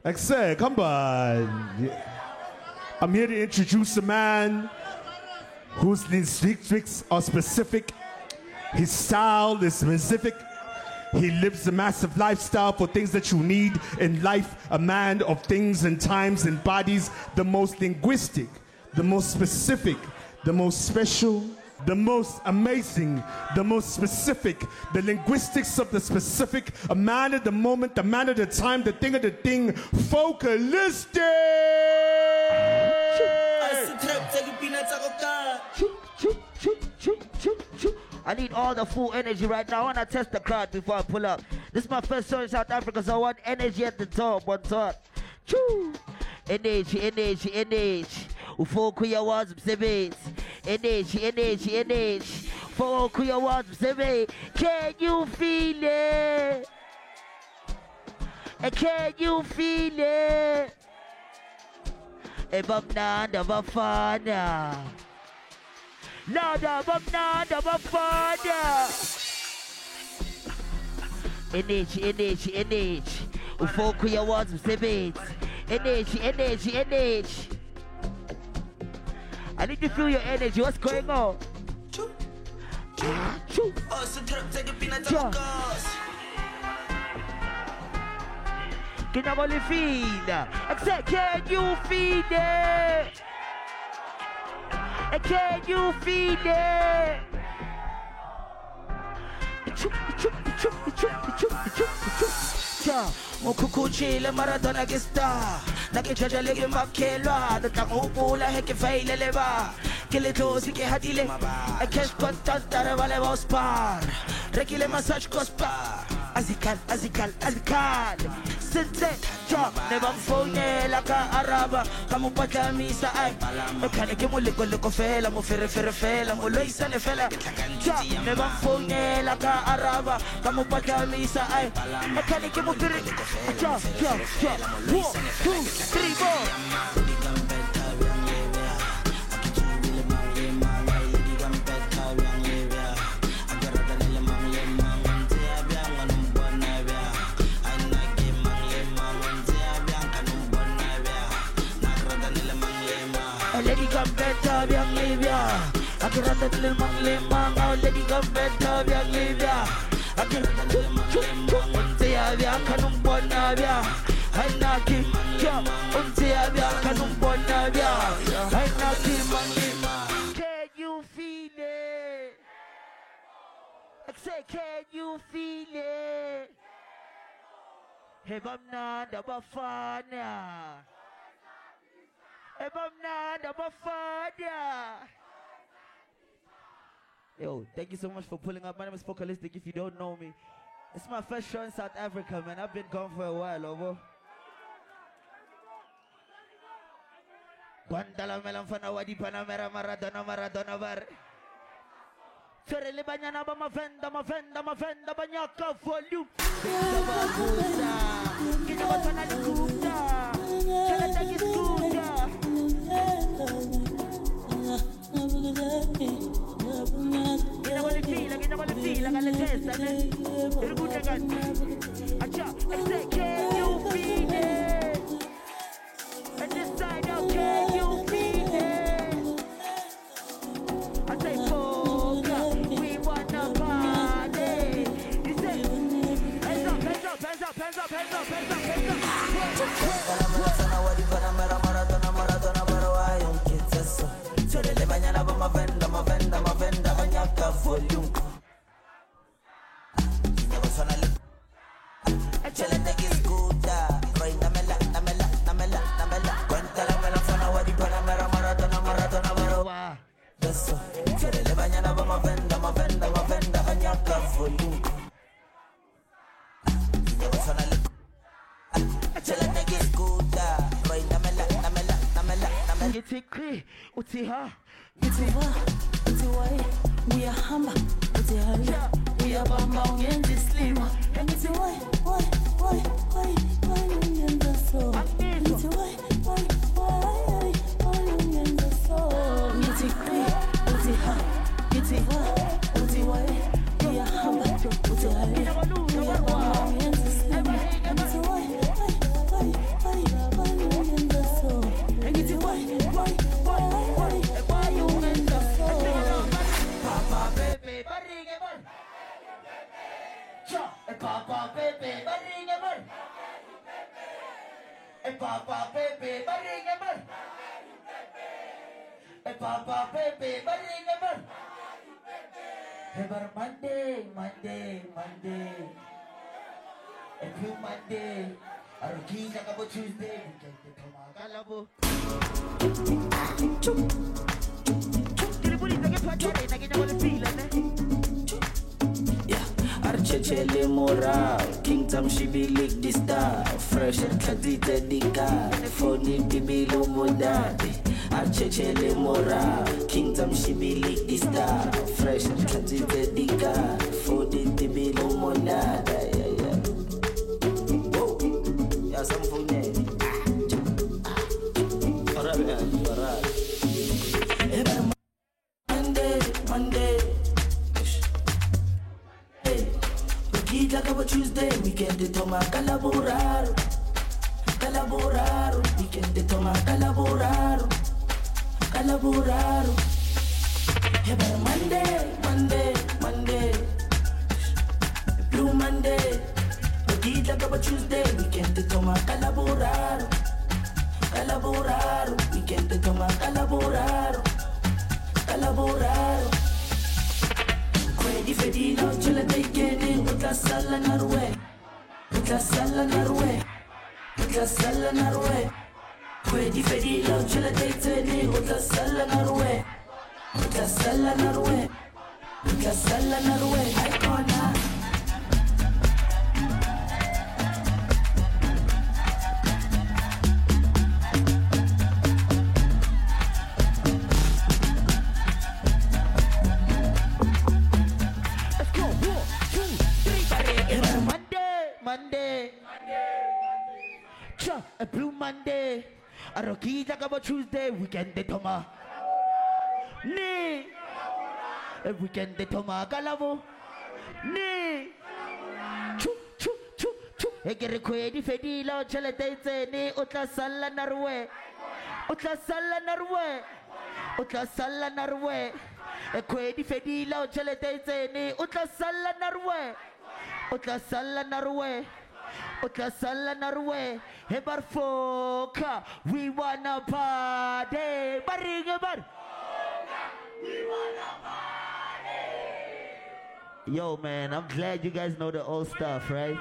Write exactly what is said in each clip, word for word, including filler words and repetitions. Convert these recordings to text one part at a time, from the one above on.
Like I said, come on. I'm here to introduce a man whose lyrics are specific. His style is specific. He lives a massive lifestyle for things that you need in life. A man of things and times and bodies. The most linguistic, the most specific, the most special, the most amazing, the most specific, the linguistics of the specific, a man of the moment, the man of the time, the thing of the thing, focalistic! I need all the full energy right now. I want to test the crowd before I pull up. This is my first show in South Africa, so I want energy at the top, on top. Choo! Energy, energy, energy. Ufoku ya wazi msebenzi. Energy, energy, energy. Ufoku ya wazi msebenzi. Can you feel it? Can you feel it? Ebamnanda bafana. Nada bamnanda bafana. Energy, energy, energy. Ufoku ya wazi msebenzi. Energy, energy, energy. I need to feel your energy. What's going on? Choo. Ah, choo. Oh, so take a peanut yeah. Can you only feel? Except, can you feel it? Can you feel it? Choo, choo, choo, choo, choo, choo, choo. Yeah. Ukukuchile Maradona ke star Nakichaja lege makelwa Notang upula heke faile leva Kile tosi ke hadile Ekesh kontantare vale vos par Rekile massage kospar Azikal, azikal, azikal Sente, ja Nebam fonye laka araba Kamu pata misa ay Mekane ke muliko liko fela Mu fere fere fela Mu loisa ne fela Ja Nebam fonye laka araba Kamu pata misa ay Mekane ke mu fere Ja, ja, ja One, two, three, four Lady come better, young Libya. I can run the little man, little man. Now lady come better, young Libya. I can run the little man, little man. Unte avia kanum bonavia. I knock him, yeah. Unte avia kanum bonavia. I knock him, can you feel it? I say, can you feel it? Hey, Bamna, the Bafana. Yo, thank you so much for pulling up. My name is Focalistic. If you don't know me, it's my first show in South Africa, man. I've been gone for a while, over. Guantala melam fana wadi panamera Maradona Maradona var. Sorry, banyana ba mafenda mafenda mafenda banyaka volume. Kita watana likuta. Kala tagi skuta. Kita wali feel, kita wali feel, kala testa ne. Irbuta kan. Acha, say can you feel it? And this side out, can you feel it? I say focus, we wanna party. You say, hands up, hands up, hands up, hands up, hands up, hands up, hands up. Volume. Utiha, utiha, utiwa, we are hamba, utiha, we are bamba, and this slimmer, and it's why, why, why, why, why, and the soul, it's why, why, why, why, and the soul, utiha, utiha, utiha, utiwa, we are hamba, utiha, we are bamba, and this slimmer, and it's why, why, why, why. E papa pepe baringa bar. E papa pepe baringa bar. Ever Monday, Monday, Monday. Every Monday. Aruki Jakabo Tuesday. Kalabo. Dili bonita che fa arena che non le fila, yeah. Archechele mora, Kingdom she be lick the star. Fresh and kadita dika, ne phone bibilo modade. Archechele mora, Kingdom she be lick the star. Fresh and kadita dika, phone bibilo modade. Yeah, yeah. Whoa, yeah, some phone there. Alright, alright. Monday, Monday. Like about Tuesday, weekend de toma calaborar, calaborar, weekend de toma calaborar, calaborar. Hey, Monday, Monday, Monday, Blue Monday. Weekend like about Tuesday, weekend de toma calaborar, calaborar, weekend de toma calaborar, calaborar. Di fedino ce la dai chiedi, utla sala narwe, utla sala narwe, utla sala narwe. Que di fedino ce la dai chiedi, utla sala narwe, utla sala narwe, utla sala narwe. Icona. Monday, Cha, a Blue Monday, a Rocky Jakabo Tuesday, weekend de Toma. Ne, a weekend de Toma Galavo. Ne, Chu, Chu, Chu, Chu, a get a quedi fedilo, Chelatete, ne, Utla Sala Narwe, Utla Sala Narwe, Utla Sala Narwe, a quedi fedilo, Chelatete, ne, Utla Sala Narwe. Utla sala narwe, utla sala narwe. Hebar foka, we wanna party. Baringa bar. We wanna party. Yo man, I'm glad you guys know the old stuff, right?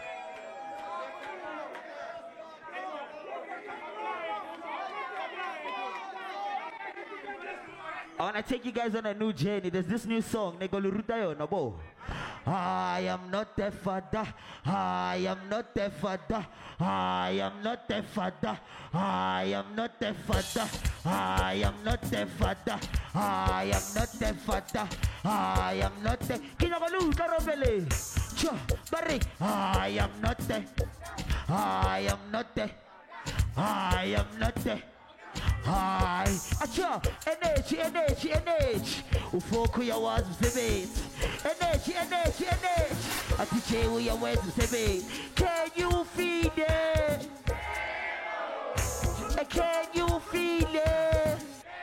I wanna take you guys on a new journey. There's this new song, Negolurutayo Nabo. I am not a father. I am not a father. I am not a father. I am not a father. I am not a father. I am not a father. I am not a Kinagalu Karabele. Cha Barry. I am not a. I am not a. I am not a. Hi, acha, energy, energy, energy. Ufoku ya wazu sebe. Energy, energy, energy. Atiche u ya wazu sebe. Can you feel it? Can you feel it?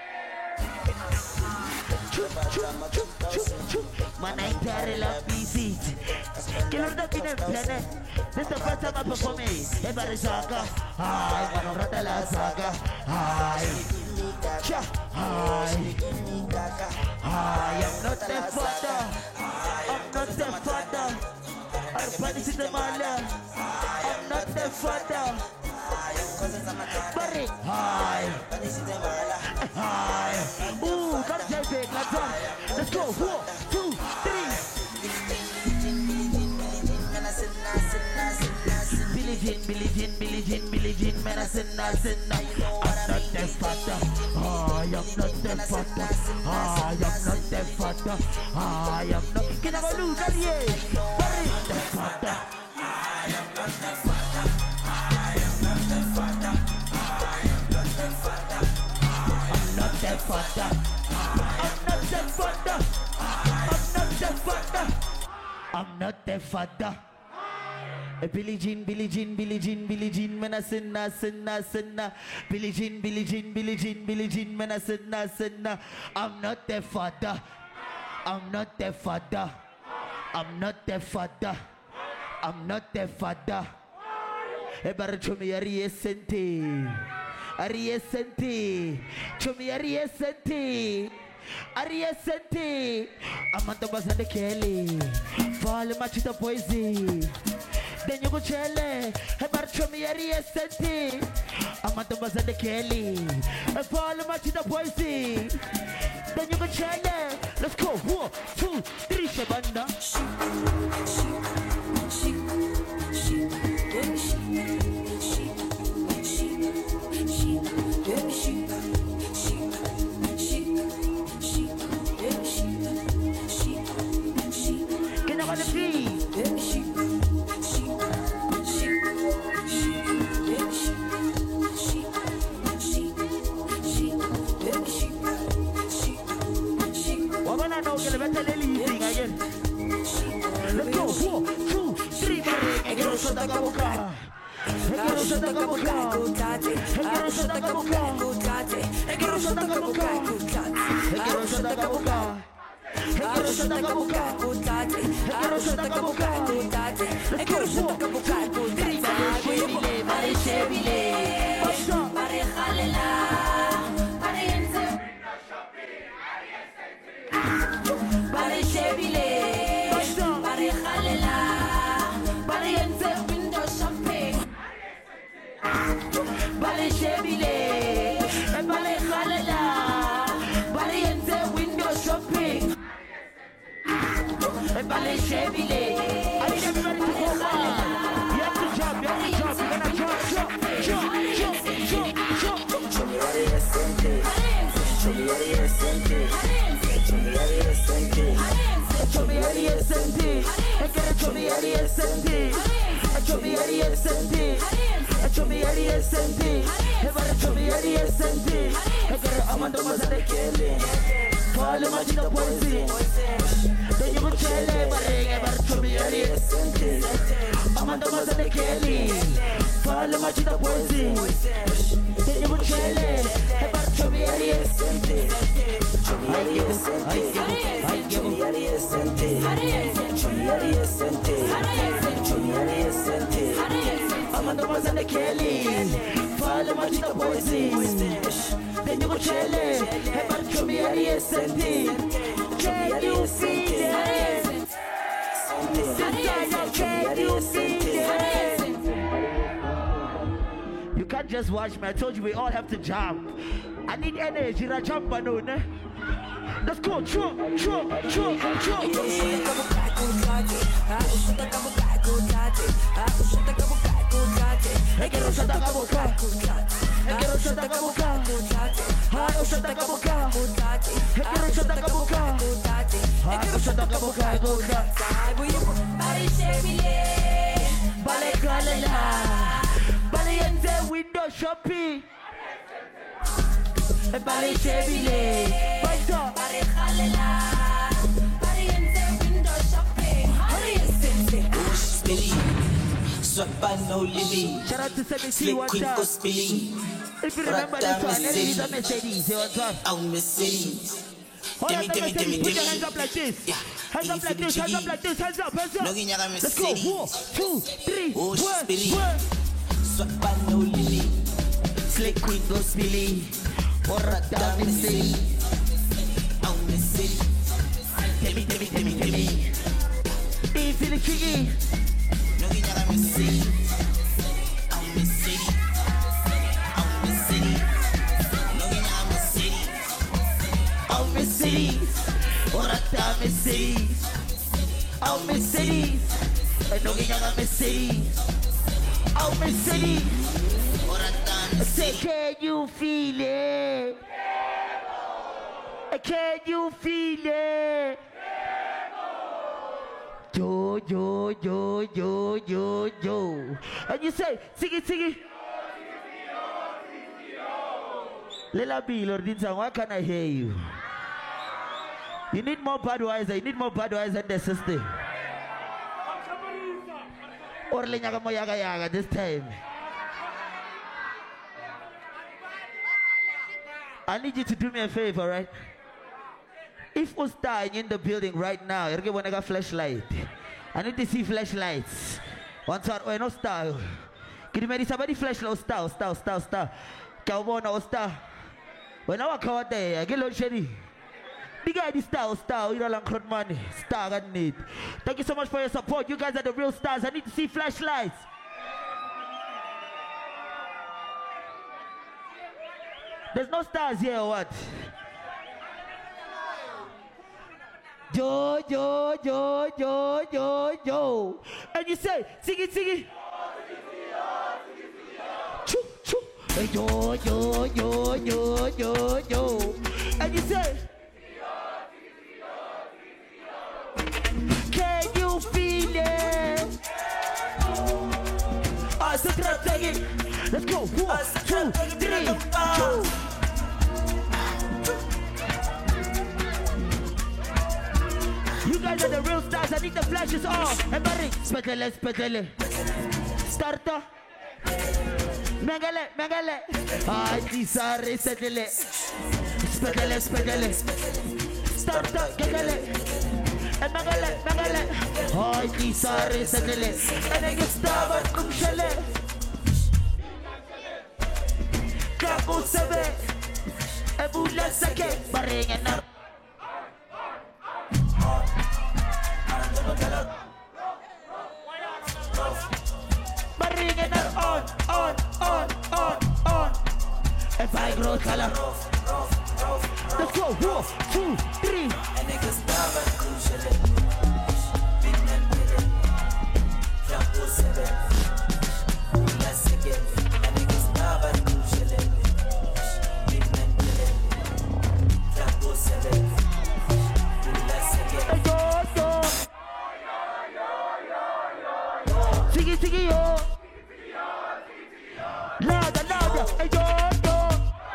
Man, I carry love visit. Killer the pinner planet. This the first time I perform it. Every saga. Hi, Manorata la saga. Hi. Cha. Hi. Hi. I'm not the father. I'm not the father. I'm punish the mother. I'm not the father. Barry. Hi. Hi. Ooh, come take it. Let's go. Let's go. Four, two, three. Billie Jean, Billie Jean, Billie Jean, Billie Jean, man, I sin, I sin, I'm not the father. I am not the father. I am not the father. I am not. Can I go lose that year? Barry, the father. I am not the father. I am not the father. I am not the father. I'm not the father. I'm not the father. I'm not the father. I'm not the father. Billie Jean, Billie Jean, Billie Jean, Billie Jean, man, I sin, I sin, I sin, Billie Jean, Billie Jean, Billie Jean, Billie Jean, man, I sin, I sin, I'm not the father. I'm not the father. I'm not the father. I'm not the father. Ebar Chumi Ari Senti. Ari Senti. Chumi Ari Senti. Ari Senti. Amanda Bazande Kelly. Fall Machita Poesie. Then you go chele. Ebar Chumi Ari Senti. Amanda Bazande Kelly. Fall Machita Poesie. Then you go chele. Let's go. One, two, three, Shabanda. Can I have the beat? What when I know get a better thing again? Let's go. Four, two, three, four. I get a shot at Gaboka. I get a shot at Gaboka. I get a shot at Gaboka. I get a shot at Gaboka. I get a shot at Gaboka. I get a shot at Gaboka. I get a shot at Gaboka. I get a shot at Gaboka. Three, Shebile, Mari Shebile, Mari Khalela, Mari Enzo, Mari Shebile, Mari Khalela, Mari Enzo, window shopping, Mari Shebile, Mari Khalela, Mari Enzo, window shopping, Mari Shebile. I need everybody to go on. You have to jump, you have to jump, you're gonna jump, jump, jump, jump, jump, jump. Show me how to sente. Show me how to sente. Show me how to sente. Show me how to sente. I gotta show me how to sente. Show me how to sente. Show me how to sente. Everybody show me how to sente. I gotta Amanda Mazade Kelly. Follow my chita poison. Then you go chele, but everybody show me how to sente. Amanda Mazade Kelly. Follow my chita poison. Then you go chele, everybody show me how to sente. Show me how to sente. I give you, I give you. Show me how to sente. Show me how to sente. Amanda Mazade Kelly. Follow my chita poison. Then you go chele, everybody show me how to sente. Can you feel it? Can you feel it? You can't just watch me. I told you we all have to jump. I need energy. I jump alone. Eh? Let's go. Jump, jump, jump, jump. I get a shot at Gaboka. I get a shot at Gaboka. I get a shot at Gaboka. I get a shot at Gaboka. I get a shot at Gaboka. Bale Shebile, Bale Khalela, Bale Enze window shopping. Bale Shebile, Bale Khalela, Bale Enze window shopping. Bale Enze. Swappa no living. Shout out to seventy one time. If you remember this one, let me use a Mercedes. Oh, Mercedes. Hold on, Mercedes. Put your hands up like this. Hands up like this. Hands up like this. Hands up. Hands up. Let's go. One, two, three. One, one. Swappa no living. Slick queen go spilly. Orata Mercedes. Oh, Mercedes. Tell me, tell me, tell me, tell me. Hey, feel it tricky. No guiñara Mercedes. Oh, Mercedes. Oh, Mercedes. No guiñara Mercedes. Oh, Mercedes. Orata Mercedes. Oh, Mercedes. No guiñara Mercedes. Oh, Mercedes. Orata Say, Mercedes. can you feel it? Can you feel it? Yo, yo, yo, yo, yo, yo. And you say, sing it, sing it. Lela B, Lord Dinsan, why can't I hear you? You need more Budweiser, you need more Budweiser in the system. Or Lenyaga Moyaga Yaga this time. I need you to do me a favor, right? If we start in the building right now, you're going to get a flashlight. I need to see flashlights. One side, or no style. Can you make somebody flash low star, star, star, star. Cowboy no star. When I walk out there, I get low shady. Big guy, this star, star, you don't like money. Star, I need. Thank you so much for your support. You guys are the real stars. I need to see flashlights. There's no stars here or what? Yo, yo, yo, yo, yo, yo. And you say, sing it, sing it. Choo, choo. Hey, yo, yo, yo, yo, yo, yo. And you say, can you feel it? I said, take it. Let's go. One, two, three, two. You guys are the real stars. I need the flashes on. Everybody, spetele, spetele. Starta. Mengele, mengele. Ay, tisare, setele. Spetele, spetele. Starta, gegele. And mengele, mengele. Ay, tisare, setele. And I get started, kum shele. Kako sebe. Ebula seke. Baringa na. Bring it on, on, on, on, on. If I grow color, let's go. One, two, three. And niggas stop and crucial it. Big man with it. Jumbo seven. Let's again. And niggas stop and crucial it. Big man with it. Jumbo seven. Let's again. Sigi, sigi, yo. Louder, louder. Hey, yo, yo.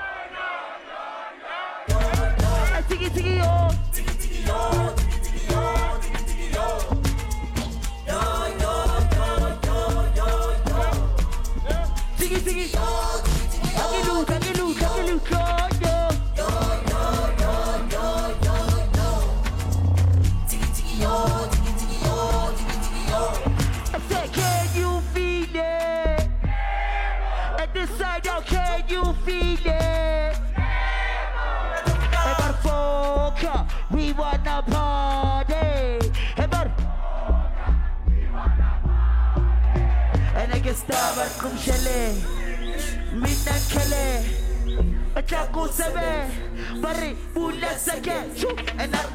Hey, sigi, sigi, yo. Sigi, yo. Sigi, yo. Yo, yo, yo, yo, yo, yo. Sigi, sigi. Agilu, agilu, agilu, yo, yo. Yo, yo, yo, yo, yo, yo. Sigi, sigi, yo. Sigi, sigi, yo. Sigi, sigi, yo. I said, can you feel it? At this side, y'all, can you feel it? Ever folk, we wanna party. Ever. And I get started, come shele. Midnight kele. A chaco sebe. Bari, bula sake. And I.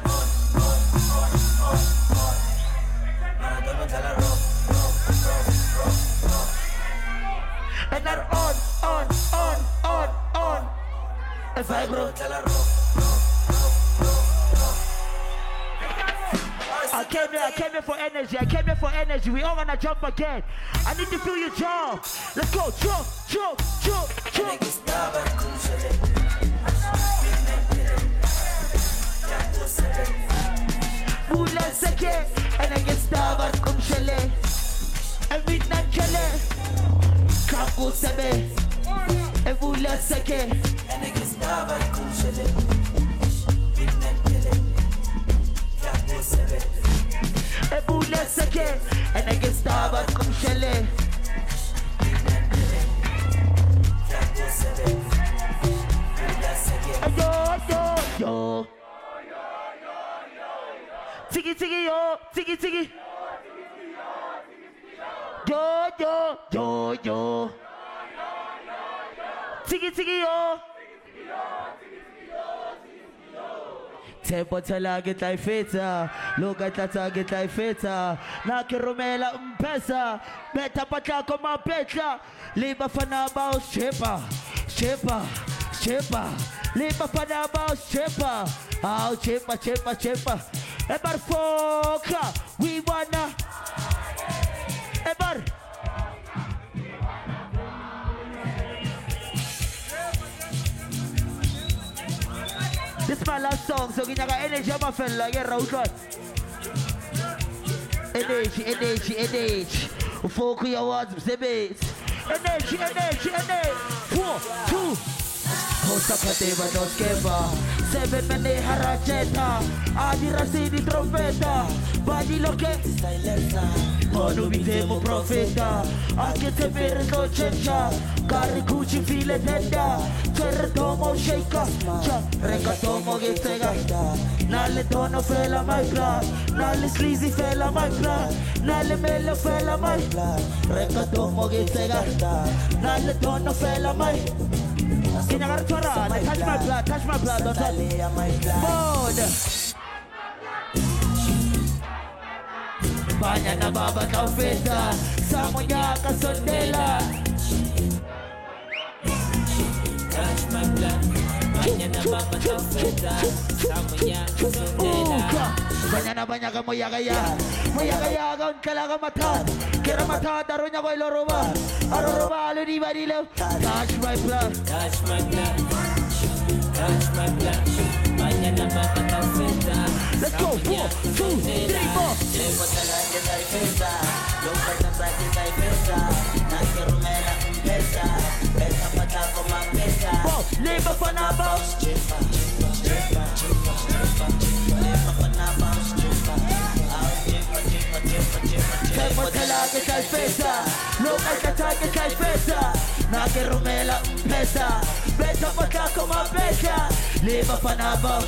And they're on, on, on, on, on. If I grow, I came here, I came here for energy. I came here for energy. We all gonna jump again. I need to feel your jump. Let's go, jump, jump, jump, jump. Bula seke, and I get started, come shele. And midnight kele. Kako sebe, ebula seke. And I get started, come shele. Midnight kele. Kako sebe, ebula seke. And I get started, come shele. Midnight kele. Kako sebe, ebula seke. Yo, yo, yo. Tiki, tiki, yo, tiki, tiki. Yo, yo, yo, yo. Tiki, tiki, yo. Tempo tala get like feta. Look at that get like feta. Naki romela umpesa. Beta pata como petla. Liba fana bao shepa. Shepa, shepa. Liba fana bao shepa. Oh, shepa, shepa, shepa. Ever foka. We wanna. Ever. This is my last song, so give me energy, my fella. Get round one. Energy, energy, energy. Focus your words, the bass. Energy, energy, energy. Four, two. Hosapateva nos keva Seven mene haracheta Adi rasidi trompeta Badi loke Monu vitemo profeta Anche te per no ceccia Cari cuci file tenda Cerre tomo shake Reka tomo getega Nalle tono fela maikla Nalle sleazy fela maikla Nalle melo fela maikla Reka tomo getega Nalle tono fela maikla Can you touch my blood, touch my blood, don't touch Mode Banya na baba ka feta Samoya ka sondela Touch my blood Banya na baba ka feta Samoya ka sondela Banya na banya ka moya kaya Moya kaya ka unkala ka mata Kira mata daro niya ko iloroba Aroroba alo di ba dilo Touch my blood Touch my blood Touch my blood Banya na baba ka feta Let's go, four, two, three, four Levo talaga tayo festa Lumpay na practice tayo festa Nasi rumera kong pesa Pesa pa tako mga pesa Levo pa na ba? Levo pa na ba? Levo talaga tayo festa Lumpay ka tayo tayo festa Nasi rumera kong pesa Pesa pa tako mga pesa Levo pa na ba?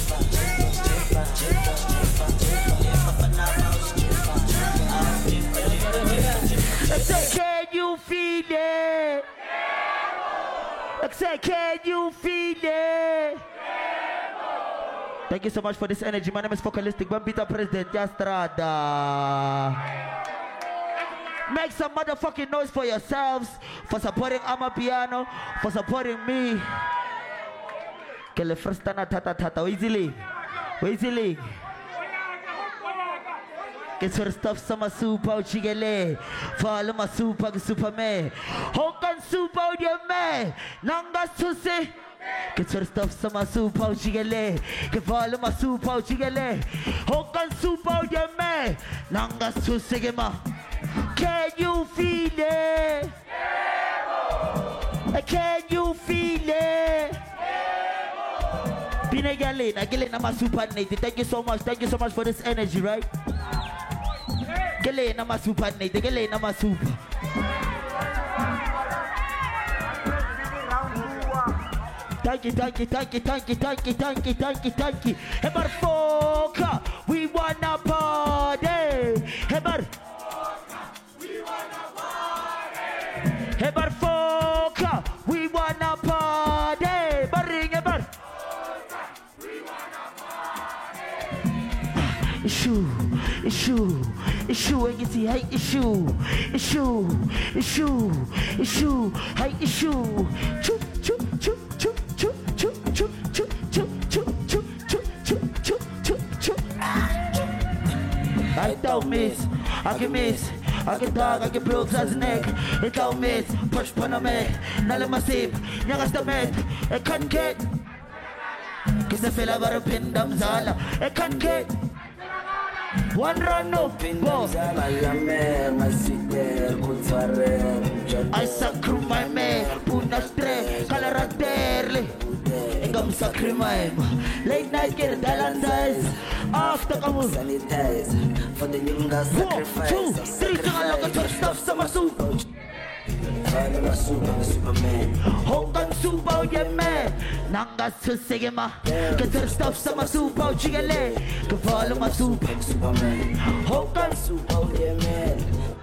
I say, can you feel it? I say, can you feel it? Thank you so much for this energy. My name is Focalistic. Bambita President Yastrada. Make some motherfucking noise for yourselves, for supporting Amapiano, for supporting me. Que le frustana tata tata. Easily. Easily. Get your stuff sama super chigele. Follow my super superman. Hokan super dia me. Nanga susi. Get your stuff sama super chigele. Get follow my super chigele. Hokan super dia me. Nanga susi gema. Can you feel it? Can you feel it? Pinagale, nagale na ma super nate. Thank you so much. Thank you so much for this energy, right? Gale na ma super nate. Gale na ma super. Thank you, thank you, thank you, thank you, thank you, thank you, thank you, thank you. Hebar Foka, we wanna party. Hebar we wanna party. Hebar Foka, we wanna party. Baring hebar. Issue, issue, issue, and you see, hey, issue, issue, issue, issue, hey, issue. Choo, choo, choo, choo, choo, choo, choo, choo, choo, choo, choo, choo, choo, choo, choo, choo. I don't miss, I can miss. I can dog, I can broke as neck. It don't miss, push paname, nala masip, nyagas the met, I can't get. Kiss the fella bar pindam zala, I can't get. One run no go. I sacru my man, puna stre, calaraterle. Engam sacri my late night get dalandas. After come sanitize for the young sacrifice. Two, three, look at stuff, summer soup. Superman. Hokan super yeah man. Nanga susegema. Get your stuff sama super chigale. Can follow my super Superman. Hokan super yeah man.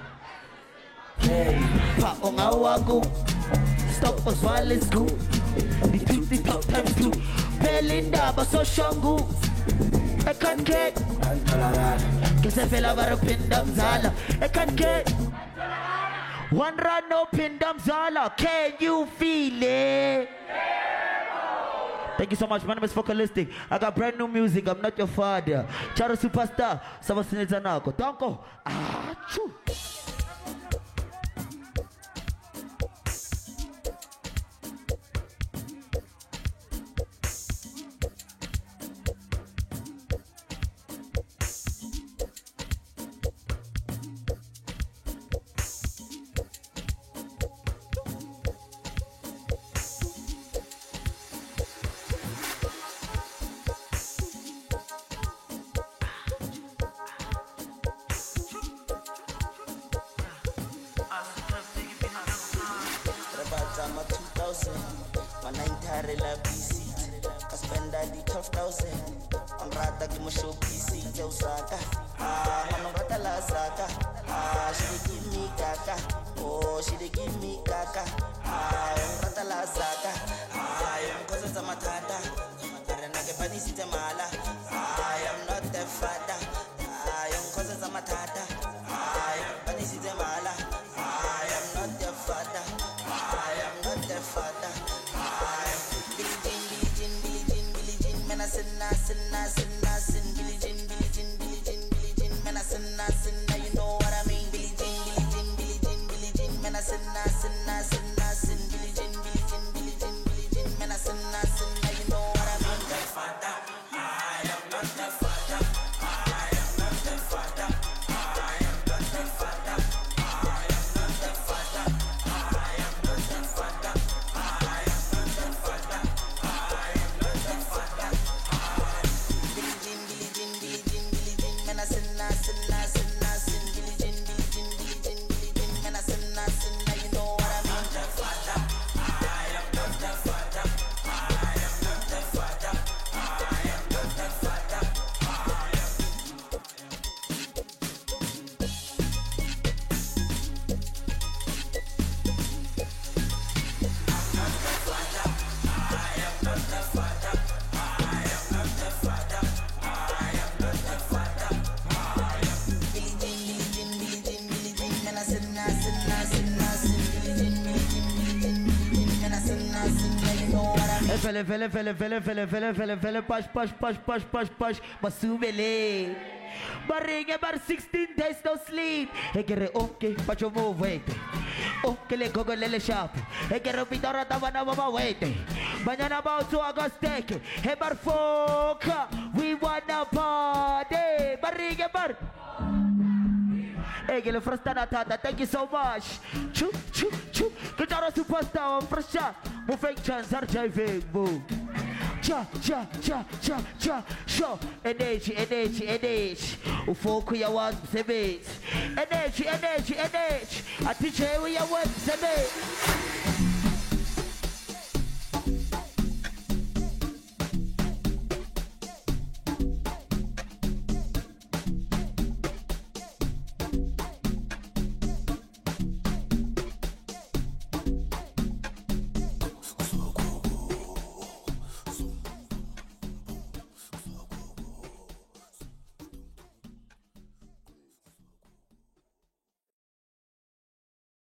Hey, pa ongawago. Stop us violence go. The fifty top times two. Belinda baso shangu. I can't get. Cause I feel about a pindam zala. I can't get. One run up in Damzala, can you feel it? Thank you so much. My name is Focalistic. I got brand new music. I'm not your father. Charo superstar. Sama sinizanako. Tanko. Ah, choo. my two thousand. My nine tare la B C. I spend all the twelve thousand. I'm rata give me show P C. Joe Saka. Ah, I'm rata la Saka. Ah, she dey give me kaka. Oh, she dey give me kaka. Ah, I'm rata la Saka. Ah, I'm cause I'm a tata. Arena ke pani si mala. Ah, I'm not the father. Ah, I'm cause I'm a tata. Ah, I'm pani si mala. I am not the father. I am not the father. I am Billie Jean, Billie Jean, Billie Jean, Billie Jean. Man, I sin, I sin, I sin, I sin. Billie Jean, Billie Jean, Billie Jean, Billie Jean. Man, I sin, I sin. Now you know what I mean. Billie Jean, Billie Jean, Billie Jean, Billie Jean. Man, I sin, I sin, I sin, I sin. Billie Jean, Billie Jean, Billie Jean, Billie Jean. Man, I sin, I sin. Now you know what I mean. The father. I am not the father. I am not the father. I am not the father. Fele, fele, fele, fele, fele, fele, fele, fele, push, push, push, push, push, push, masumele. Barring about sixteen days no sleep. Hey, get it okay, but you move wait. Okay, le go le shop. Hey, get it pitara tabana mama wait. Mañana about to August take. Hey, bar foca, we wanna party. Barring about. Hey, get it first tata. Thank you so much. Choo, choo, choo. Guitar superstar, first shot. Moving chance are driving, move. Cha, cha, cha, cha, cha, show. Energy, energy, energy. Ufoku ya was seven. Energy, energy, energy. I teach you ya was seven.